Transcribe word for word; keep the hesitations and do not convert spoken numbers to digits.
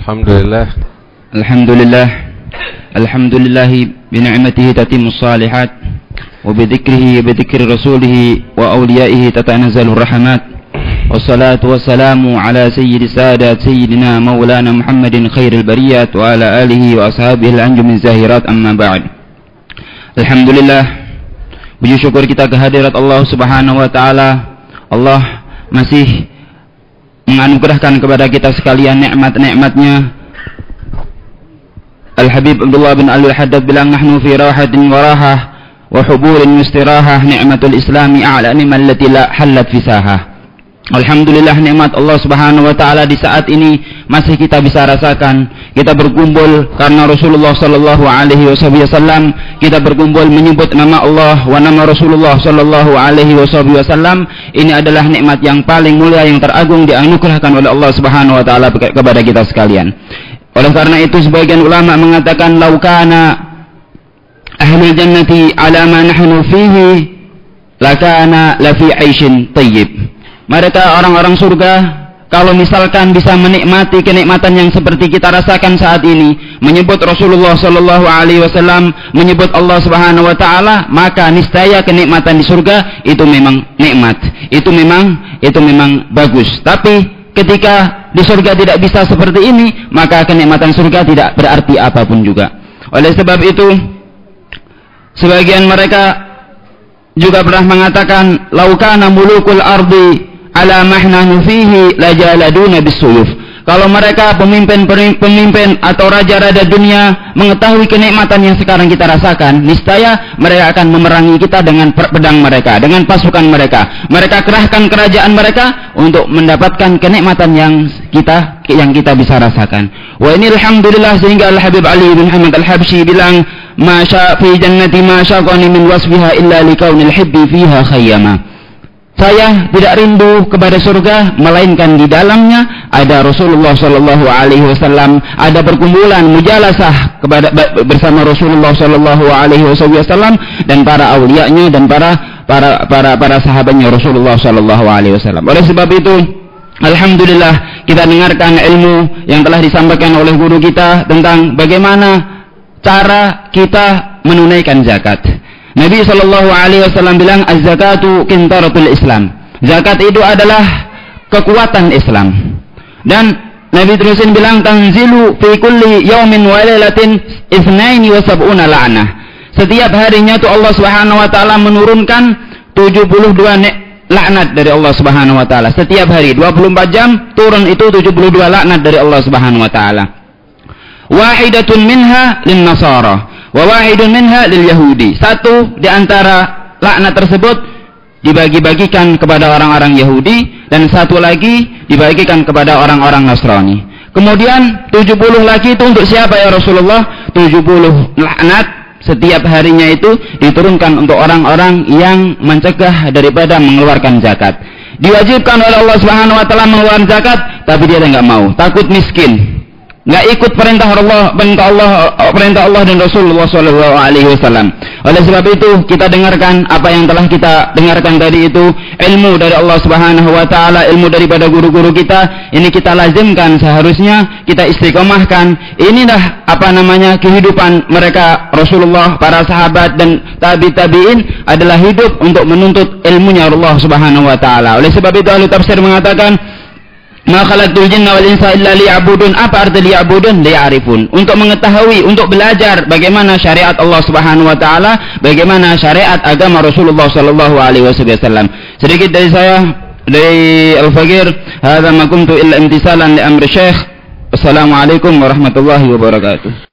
Alhamdulillah. Alhamdulillah. Alhamdulillah bini'matihi tatimmus salihat wa bidzikrihi wa bidzikri rasulih wa awliyaihi tatanazzalur rahmat. Wassalatu wassalamu ala sayyidis sadat sayyidina maulana Muhammadin khairil bariyat wa ala alihi wa ashabihi al-anjumin zahirat, amma ba'd. Alhamdulillah, puji syukur kita kehadirat Allah Subhanahu wa taala. Allah masih menganugerahkan kepada kita sekalian nikmat-nikmatnya. Al-Habib Abdullah bin Ali Al-Haddad bilang, nahnu fi rahatin wa rahah wa huburin mustirahah, ni'matul islami a'la ni'mal lati la hallat fisahah. Alhamdulillah, nikmat Allah Subhanahu wa taala di saat ini masih kita bisa rasakan. Kita berkumpul karena Rasulullah sallallahu alaihi wasallam. Kita berkumpul menyebut nama Allah wa nama Rasulullah sallallahu alaihi wasallam. Ini adalah nikmat yang paling mulia, yang teragung, dianugerahkan oleh Allah Subhanahu wa taala kepada kita sekalian. Oleh karena itu sebagian ulama mengatakan, laukana ahlul jannati ala ma nahnu fihi lakana lafi 'aishin thayyib. Mereka orang-orang surga kalau misalkan bisa menikmati kenikmatan yang seperti kita rasakan saat ini, menyebut Rasulullah sallallahu alaihi wasallam, menyebut Allah Subhanahu wa taala, maka niscaya kenikmatan di surga itu memang nikmat. Itu memang itu memang bagus. Tapi ketika di surga tidak bisa seperti ini, maka kenikmatan surga tidak berarti apapun juga. Oleh sebab itu, sebagian mereka juga pernah mengatakan, laukana mulukul ardi ala mahnanu fihi lajaladuna bisuyuf. Kalau mereka pemimpin-pemimpin atau raja-raja dunia mengetahui kenikmatan yang sekarang kita rasakan, niscaya mereka akan memerangi kita dengan pedang mereka, dengan pasukan mereka. Mereka kerahkan kerajaan mereka untuk mendapatkan kenikmatan yang kita yang kita bisa rasakan. Wa ini alhamdulillah, sehingga Al-Habib Ali bin Hamad Al-Habsyi bilang, ma sya fi jannati ma syaqani min wasfiha illa likaunil hibbi fiha khayyama. Saya tidak rindu kepada surga, melainkan di dalamnya ada Rasulullah sallallahu alaihi wasallam, ada perkumpulan mujalasah kepada bersama Rasulullah sallallahu alaihi wasallam dan para aulianya dan para para para para sahabatnya Rasulullah sallallahu alaihi wasallam. Oleh sebab itu, alhamdulillah kita dengarkan ilmu yang telah disampaikan oleh guru kita tentang bagaimana cara kita menunaikan zakat. Nabi sallallahu alaihi wasallam bilang, az-zakatu qintaratul Islam. Zakat itu adalah kekuatan Islam. Dan Nabi terusin bilang, tanzilu fi kulli yaumin wa lailatin itsnaini wa sab'una la'nah. Setiap harinya tuh Allah Subhanahu wa taala menurunkan tujuh puluh dua laknat dari Allah Subhanahu wa taala. Setiap hari dua puluh empat jam turun itu tujuh puluh dua laknat dari Allah Subhanahu wa taala. Wahidatun minha lin-nasara wa wahidun minha lil yahudi. Satu di antara laknat tersebut dibagi-bagikan kepada orang-orang Yahudi dan satu lagi dibagikan kepada orang-orang Nasrani. Kemudian tujuh puluh lagi itu untuk siapa ya Rasulullah? tujuh puluh laknat setiap harinya itu diturunkan untuk orang-orang yang mencegah daripada mengeluarkan zakat. Diwajibkan oleh Allah Subhanahu wa taala mengeluarkan zakat, tapi dia enggak mau, takut miskin. Enggak ikut perintah Allah, perintah Allah, perintah Allah dan Rasulullah sallallahu alaihi wasallam. Oleh sebab itu, kita dengarkan apa yang telah kita dengarkan tadi itu, ilmu dari Allah Subhanahu wa taala, ilmu daripada guru-guru kita, ini kita lazimkan, seharusnya kita istiqomahkan. Inilah apa namanya kehidupan mereka Rasulullah, para sahabat dan tabi tabiin adalah hidup untuk menuntut ilmunya Allah Subhanahu wa taala. Oleh sebab itu ahli tafsir mengatakan, ma khalaqtul jinna wal insa illa liya'budun. Apa arti liya'budun? Liya'rifun. Untuk mengetahui, untuk belajar bagaimana syariat Allah Subhanahu wa taala, bagaimana syariat agama Rasulullah sallallahu alaihi wasallam. Sedikit dari saya, dari Al-Faqir, hadza ma kuntu illa imtisalan li amri Syekh. Assalamualaikum warahmatullahi wabarakatuh.